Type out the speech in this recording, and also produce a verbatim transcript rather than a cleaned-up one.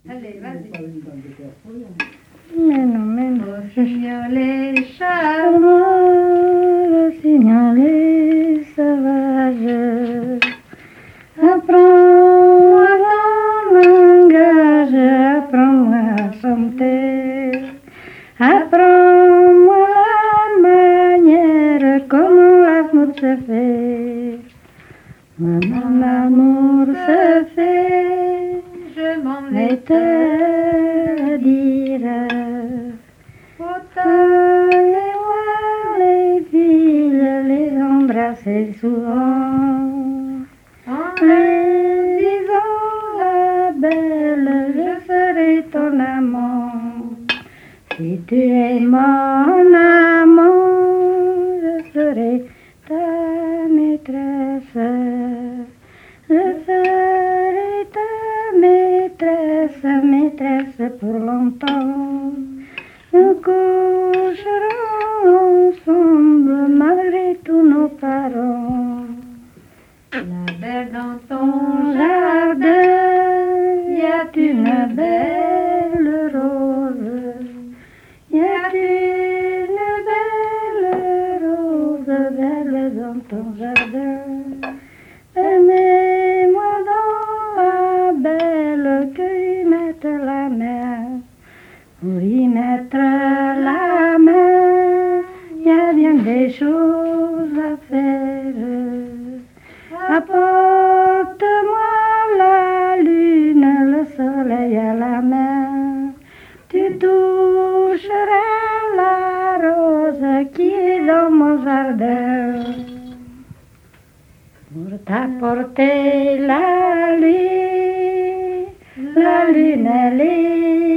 Allez, vas-y. Mais non, mais non. Rossignolet charmant, Rossignolet sauvage, apprends-moi ton langage, apprends-moi à chanter, apprends-moi la manière comment l'amour se fait. Mon amour se fait, je m'en vais vais te dire. Autant les voir les filles, les embrasser souvent. En les disant la belle, je serai ton amant. Si tu es mon amant, je serai ta maîtresse. Je serai ta maîtresse, maîtresse pour longtemps. Nous coucherons ensemble malgré tous nos parents. la belle dans Ton ton jardin, jardin. y a une belle rose. Y a une belle rose belle dans ton jardin. Mets-moi dans la belle que y mette la main. Pour y mettre la main, y a bien des choses à faire. Apporte-moi la lune, le soleil à la main. Tu toucheras la rose qui est dans mon jardin. Pour t'apporter la lune, la lune elle est